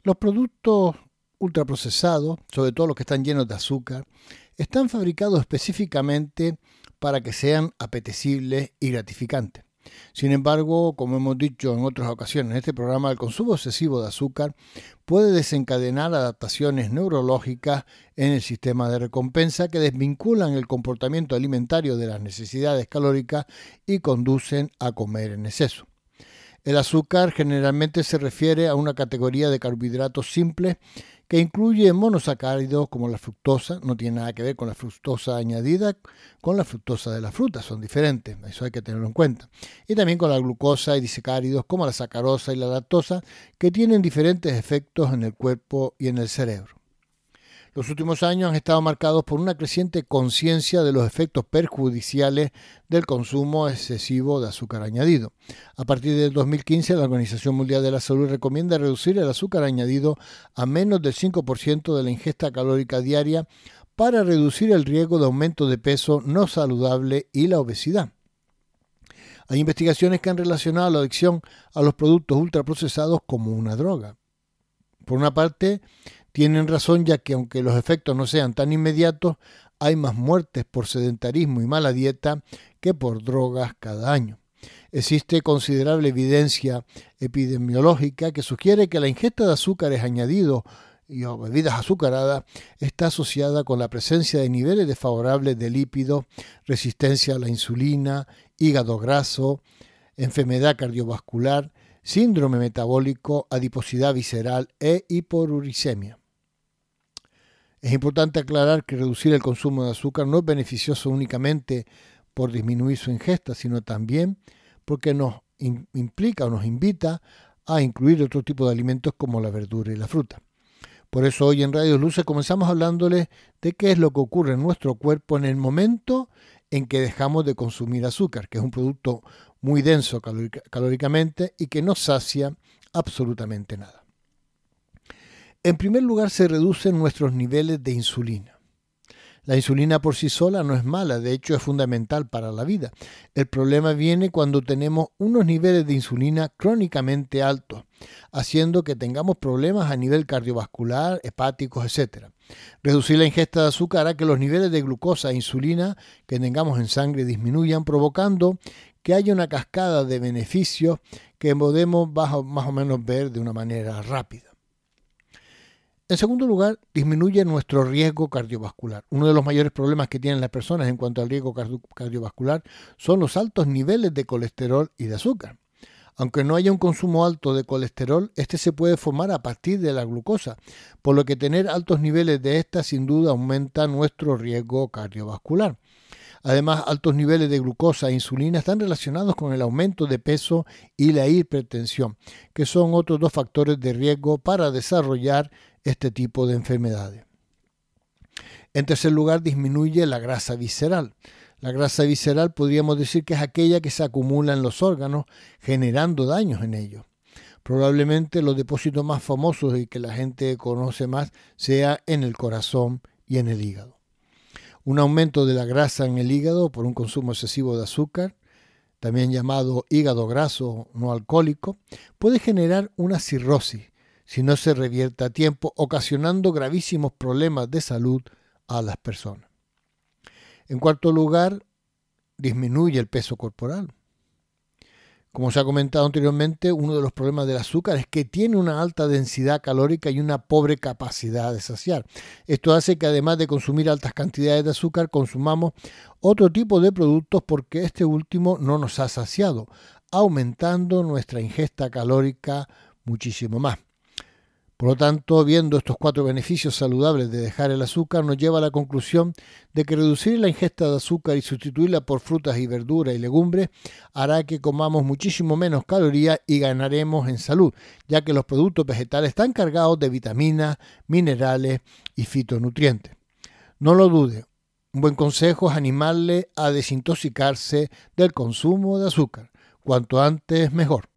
Los productos ultraprocesados, sobre todo los que están llenos de azúcar, están fabricados específicamente para que sean apetecibles y gratificantes. Sin embargo, como hemos dicho en otras ocasiones en este programa, el consumo excesivo de azúcar puede desencadenar adaptaciones neurológicas en el sistema de recompensa que desvinculan el comportamiento alimentario de las necesidades calóricas y conducen a comer en exceso. El azúcar generalmente se refiere a una categoría de carbohidratos simples que incluye monosacáridos como la fructosa, no tiene nada que ver con la fructosa añadida, con la fructosa de la fruta, son diferentes, eso hay que tenerlo en cuenta. Y también con la glucosa y disacáridos como la sacarosa y la lactosa, que tienen diferentes efectos en el cuerpo y en el cerebro. Los últimos años han estado marcados por una creciente conciencia de los efectos perjudiciales del consumo excesivo de azúcar añadido. A partir del 2015, la Organización Mundial de la Salud recomienda reducir el azúcar añadido a menos del 5% de la ingesta calórica diaria para reducir el riesgo de aumento de peso no saludable y la obesidad. Hay investigaciones que han relacionado la adicción a los productos ultraprocesados como una droga. Por una parte, tienen razón, ya que aunque los efectos no sean tan inmediatos, hay más muertes por sedentarismo y mala dieta que por drogas cada año. Existe considerable evidencia epidemiológica que sugiere que la ingesta de azúcares añadidos o bebidas azucaradas está asociada con la presencia de niveles desfavorables de lípidos, resistencia a la insulina, hígado graso, enfermedad cardiovascular, síndrome metabólico, adiposidad visceral e hiporuricemia. Es importante aclarar que reducir el consumo de azúcar no es beneficioso únicamente por disminuir su ingesta, sino también porque nos implica o nos invita a incluir otro tipo de alimentos como la verdura y la fruta. Por eso hoy en Radio Luces comenzamos hablándoles de qué es lo que ocurre en nuestro cuerpo en el momento en que dejamos de consumir azúcar, que es un producto muy denso calóricamente y que no sacia absolutamente nada. En primer lugar, se reducen nuestros niveles de insulina. La insulina por sí sola no es mala, de hecho es fundamental para la vida. El problema viene cuando tenemos unos niveles de insulina crónicamente altos, haciendo que tengamos problemas a nivel cardiovascular, hepáticos, etc. Reducir la ingesta de azúcar hará que los niveles de glucosa e insulina que tengamos en sangre disminuyan, provocando que haya una cascada de beneficios que podemos más o menos ver de una manera rápida. En segundo lugar, disminuye nuestro riesgo cardiovascular. Uno de los mayores problemas que tienen las personas en cuanto al riesgo cardiovascular son los altos niveles de colesterol y de azúcar. Aunque no haya un consumo alto de colesterol, este se puede formar a partir de la glucosa, por lo que tener altos niveles de esta sin duda aumenta nuestro riesgo cardiovascular. Además, altos niveles de glucosa e insulina están relacionados con el aumento de peso y la hipertensión, que son otros dos factores de riesgo para desarrollar este tipo de enfermedades. En tercer lugar, disminuye la grasa visceral. La grasa visceral podríamos decir que es aquella que se acumula en los órganos, generando daños en ellos. Probablemente los depósitos más famosos y que la gente conoce más sea en el corazón y en el hígado. Un aumento de la grasa en el hígado por un consumo excesivo de azúcar, también llamado hígado graso no alcohólico, puede generar una cirrosis si no se revierte a tiempo, ocasionando gravísimos problemas de salud a las personas. En cuarto lugar, disminuye el peso corporal. Como se ha comentado anteriormente, uno de los problemas del azúcar es que tiene una alta densidad calórica y una pobre capacidad de saciar. Esto hace que además de consumir altas cantidades de azúcar, consumamos otro tipo de productos porque este último no nos ha saciado, aumentando nuestra ingesta calórica muchísimo más. Por lo tanto, viendo estos 4 beneficios saludables de dejar el azúcar, nos lleva a la conclusión de que reducir la ingesta de azúcar y sustituirla por frutas y verduras y legumbres hará que comamos muchísimo menos calorías y ganaremos en salud, ya que los productos vegetales están cargados de vitaminas, minerales y fitonutrientes. No lo dude, un buen consejo es animarle a desintoxicarse del consumo de azúcar. Cuanto antes, mejor.